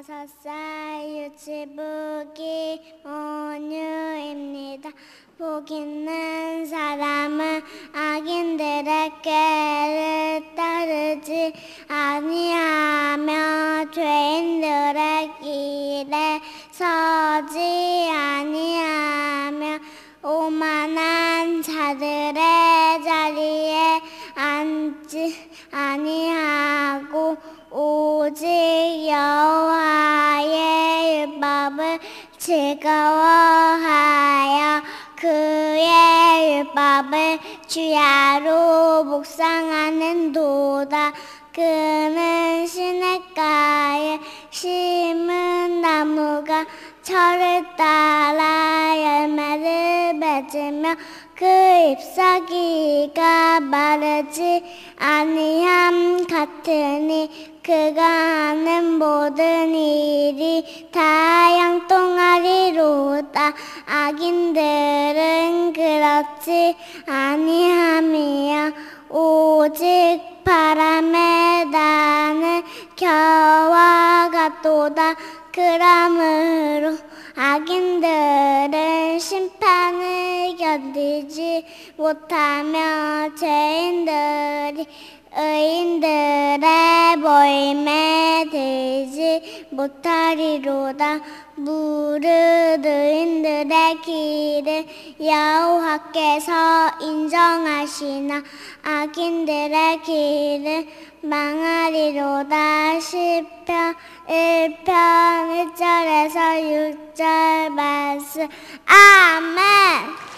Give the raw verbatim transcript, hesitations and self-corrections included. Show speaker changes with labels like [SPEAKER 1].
[SPEAKER 1] 다섯 살 유치부기 온유입니다. 복 있는 사람은 악인들의 꾀를 따르지 아니하며 죄인들의 길에 서지 아니하며 오만한 자들의 자리에 앉지 아니하고 오직 여호와의 율법을 즐거워하여 그의 율법을 주야로 묵상하는 도다. 그는 시냇가에 심은 나무가 철을 따라 열매를 맺으며 그 잎사귀가 마르지 아니함 같으니 그가 하는 모든 일이 다 형통하리로다. 악인들은 그렇지 아니함이여 오직 바람에 나는 겨와 같도다. 그러므로 악인들은 심판을 견디지 못하며 죄인들이 의인들의 모임에 들지 못하리로다. 무릇 의인들의 길을 여호와께서 인정하시나 악인들의 길은 망하리로다. 시편 일 편 일 절에서 육 절 말씀. 아멘.